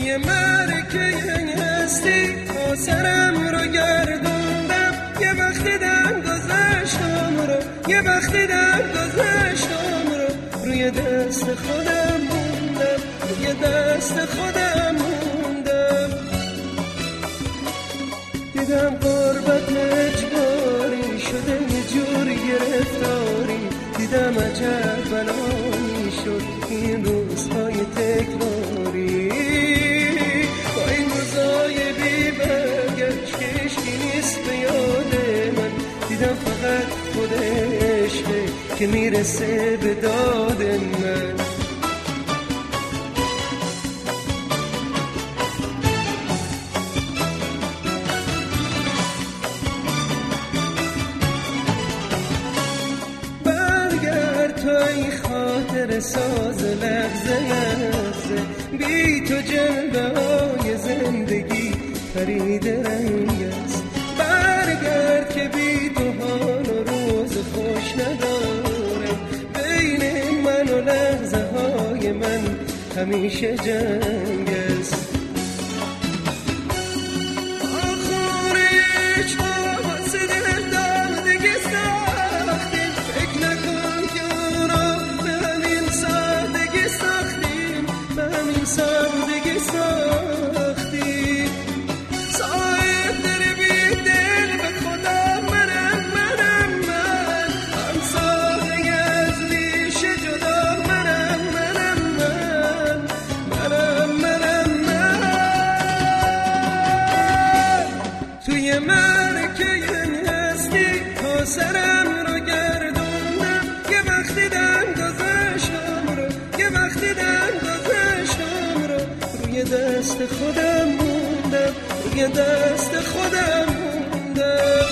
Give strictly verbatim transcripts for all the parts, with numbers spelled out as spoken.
توی مرکه هستی تا سرم رو گردوندم، یه وقتی دم گذشتم رو، یه وقتی دم گذشتم رو، روی دست خودم موندم، روی دست خودم موندم. دیدم غربت اجباری شده یه جور گرفتاری، دیدم عجب بلایی شد این روزهای تکراری. با این روزای بی برگشت که عشقی نیست به یاد من، دیدم فقط خود عشقه که میرسه به داد من. توی خاطر ساز لحظه لحظه، بی تو جلوه های زندگی پرید رنگ است. برگرد که بی تو حال و روز خوش ندارم، بین من و لحظه های من همیشه جنگ است. سادگی ساختی صاحب در بی دل به خدا منم منم من، همسایه از ریشه جدا منم منم من منم منم من. توی مرکه هستی تا سرم رو گردوندم، یه وقتی دم گذاشتم رو، یه وقتی دم روی دست خودم موندم، روی دست خودم موندم.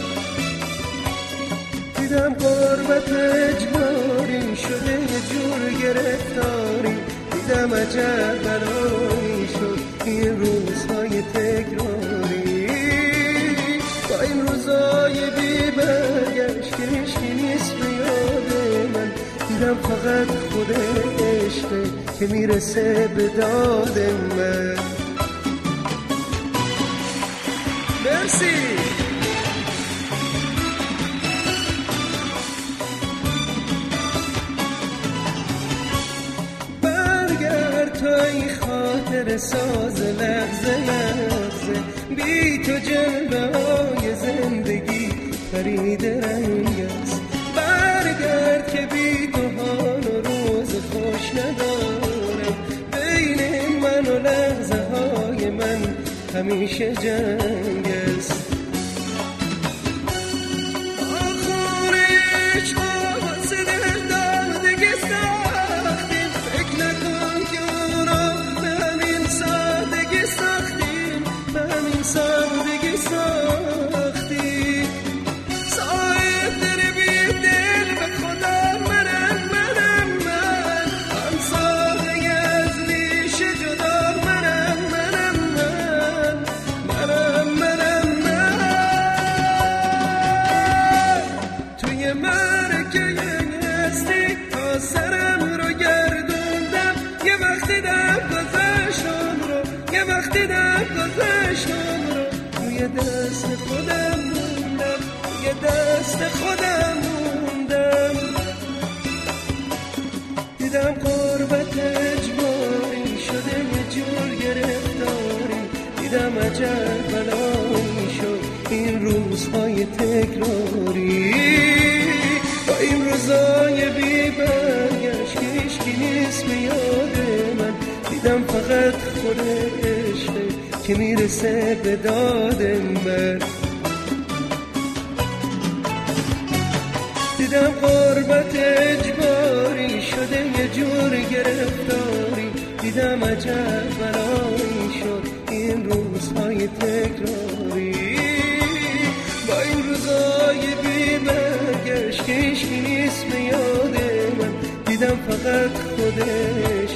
دیدم غربت اجباری شده یه جور گرفتاری، دیدم عجب بلایی شد این روزهای تکراری. با این روزهای بی برگشت که عشقی نیست به یاد من، دیدم فقط خود عشقه که میرسه به داد من. مرسی. برگرد توی خاطر ساز لحظه لحظه، بی تو جلوه های زندگی پرید رنگ است. برگرد که بی تو حال و روز خوش ندارم، بین من و لحظه های من همیشه جنگ است. آخرش آواز دل دادگی ساختیم، فکر نکن که اون رو به همین سادگی ساختیم، به همین سادگی ساختیم. صاحب در بی دل به خدا منم منم من، همسایه از ریشه جدا منم منم من منم منم من. توی مرکه هستی تا سرم رو گردوندم، یه وقتی دم گذاشتم رو، یه وقتی دم گذاشتم رو، روی دست خودم موندم، روی دست خودم موندم. دیدم غربت اجباری شده یه جور گرفتاری، دیدم عجب بلایی شد این روزهای تکراری. با این روزای بی برگشت که عشقی نیست به یاد من، دیدم فقط خود عشقه که میرسه به داد من. دیدم غربت اجباری شده یه جور گرفتاری، دیدم عجب بلایی شد این روزهای تکراری. با این روزای بی برگشت که عشقی نیست به یاد من، دیدم فقط خودش